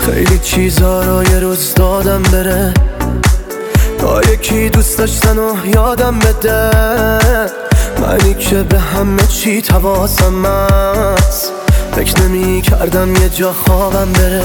خیلی چیزا رو یه روز دادم بره، تا یکی دوست داشتن و یادم بده. منی که به همه چی حواسم هست، فکر نمی کردم یه جا خوابم بره.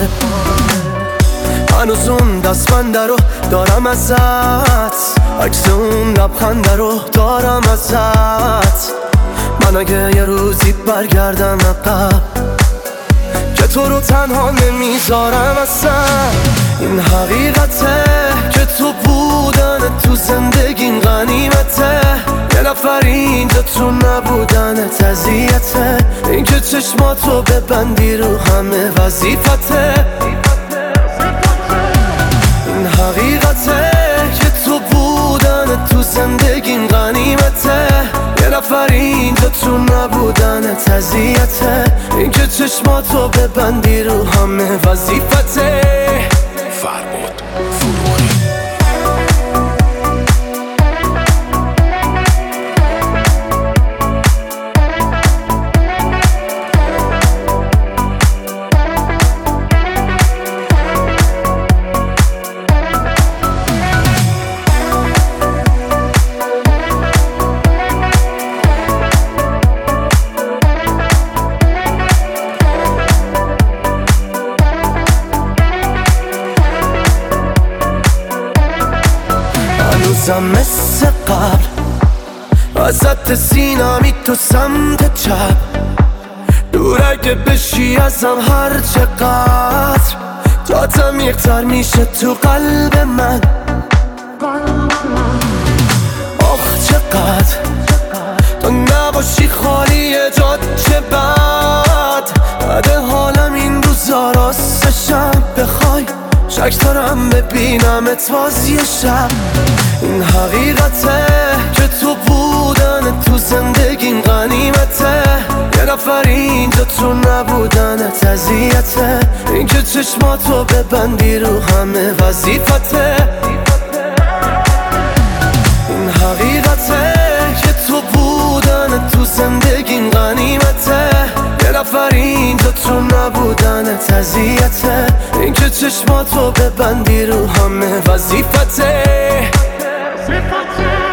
هنوز اون دستبنده رو دارم ازت، عکس اون لبخنده رو دارم ازت. من اگه یه روزی برگردم عقب، که تو رو تنها نمیذارم اصلا. این حقیقته که تو بودن تو زندگیم غنیمته، یه نفر اینجا تو نبودن اذیته. این که چشماتو ببندی رو همه وظیفته. این حقیقته که تو بودن تو زندگیم غنیمته، یه نفر اینجا تو نبودن اذیته. این که چشماتو ببندی رو همه وظیفته. فرباد فروغی. هنوزم مثل قبل ازت سینمی تو سمت چپ، دور اگه بشی ازم هر چقدر، جاتم یکتر میشه تو قلب من. آخ چقدر تو نباشی خالی جات، چه بد حالم این روزا راستشم. بخوای شک دارم ببینمت باز یه شب. این حقیقته که تو بودن تو زندگیم غنیمته، یه نفر اینجا تو نبودن اذیته. این که چشماتو ببندی رو همه وظیفته. این حقیقته که تو بودن تو زندگیم غنیمته، یه نفر اینجا تو نبودن اذیته. این که چشماتو ببندی رو همه وظیفته.